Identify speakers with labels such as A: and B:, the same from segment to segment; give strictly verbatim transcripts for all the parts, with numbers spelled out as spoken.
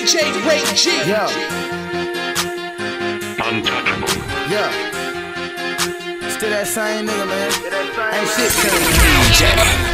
A: D J Ray G.
B: Yeah.
C: Untouchable.
B: Yeah. Still that same nigga, man. Ain't shit changed.
A: D J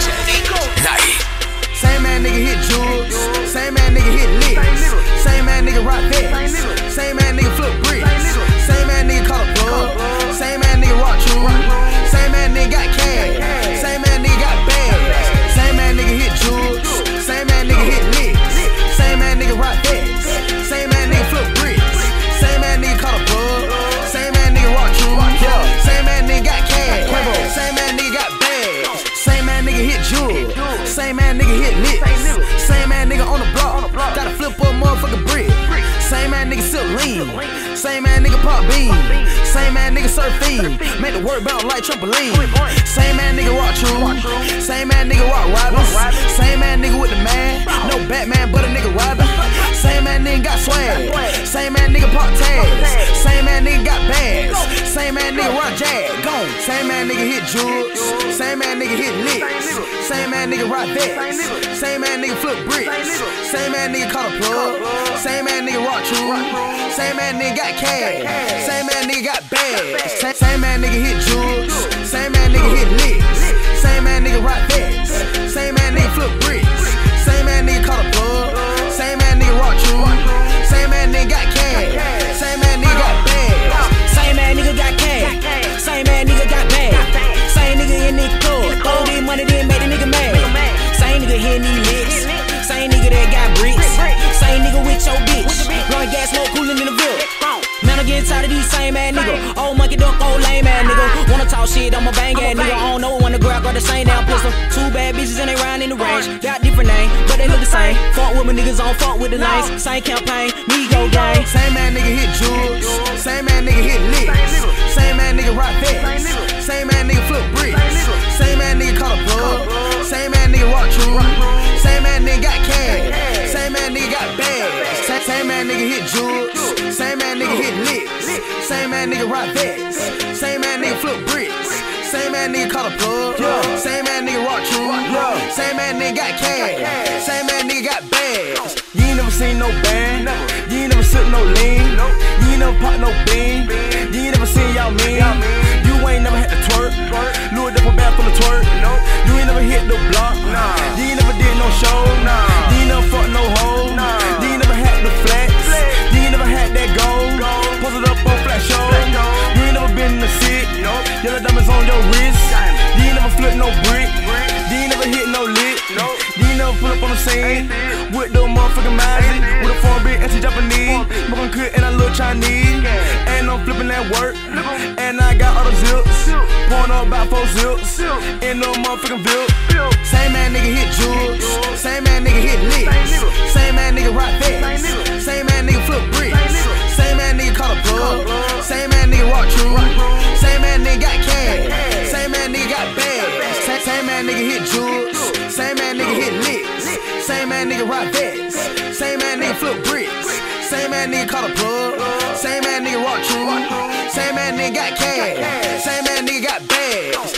A: Night.
B: Same man nigga hit jewels. Same man nigga hit licks. Same man nigga rock vests. Same man nigga flip bricks. Same man nigga call a plug. Same man nigga rock true. Same man nigga got cash. Same man nigga got bags. Same man nigga hit jewels. Same man nigga hit licks. Same man nigga rock vests. Same man nigga flip bricks. Same man nigga call a plug. Same man nigga rock true. Same man nigga got cash. Same man nigga got bags. Same man nigga hit jewels. Same man nigga hit licks. Same man nigga on the block. Gotta flip up motherfucking brick. Same man nigga still lean. Same man nigga pop bean. Same man nigga surf fiend. Make the work bounce like trampoline. Same man nigga rock true. Same man nigga rock robbers. Same man nigga with the man. No Batman but a nigga robbing. Same man nigga got swag. Same man nigga pop tags. Same man nigga got bags. Same man nigga rock jag. Gone. Same man nigga hit jewels. Same man nigga hit licks. Same man nigga rock vests. Same man nigga flip bricks. Same man nigga call a plug. Same man nigga rock true. Same man nigga got cash. Same man nigga got bags. Same, same man nigga hit jewels. Same man nigga hit licks. Same man nigga rock vests. Same man nigga flip bricks. Same man nigga call a plug. Same man nigga rock true. Same man nigga got cash. Same man nigga got bags.
D: Same man nigga got cash. Same man nigga got bags. Same nigga in the club. Throw this money, then make the nigga mad. Same nigga hitting these licks. Same nigga that got bricks. Same nigga with your bitch. Blowing gas, smoke coolin' in the Ville. Man, I'm getting tired of these same ass nigga. Old monkey duck, old lame ass nigga. Wanna talk shit, I'm a bang ass nigga. I don't know when the girl got the same damn pistol. Two bad bitches and they round in the range. Got different names, but they look the same. Fuck with my niggas on, fuck with the lanes. Same campaign, me go gang.
B: Same man nigga hit jewels. Same man nigga hit licks. Same man nigga rock vests. Same man nigga flip bricks. Same man nigga call a plug. Same man nigga rock true. Same man nigga got cash. Same man nigga got bags. Same, same man nigga hit jewels. Same man nigga hit licks. Same man nigga rock vests. Same man nigga flip bricks. Same man nigga call a plug. Same man nigga rock true. Same man nigga got cash. Same man nigga got bags. You ain't never seen no band. You ain't never sip no lean. You ain't never pop no bean. You ain't never seen y'all mean. You ain't never had to twerk. Louis Duffel bag full of twerk. You ain't never hit the block. You ain't never did no show. You ain't never fuck no hoe. You ain't never had the flex. You ain't never had that gold. Posted up on flat show. You ain't never been in the sick. Yellow diamonds on your wrist. You ain't never flipped no brick. You ain't never hit no lick. You ain't never pull up on the scene with the motherfucking magic. With a foreign big anti-Japanese. Smoking good and I look Chinese. And I'm flipping that work. And I got all the zips. Pouring up about four zips. In no motherfucking Ville. Same man nigga hit jewels. Same man nigga hit licks. Same man nigga rock vests. Same man nigga flip bricks. Same man nigga call a plug. Same man nigga rock true. Same man nigga got cash. Same man nigga got bags. Same, same man nigga hit jewels. Same man nigga hit licks. Same man nigga rock vests. Same man nigga flip bricks. Same man nigga call a plug. Same man nigga rock true. Same man nigga got cash. Same man nigga got bags.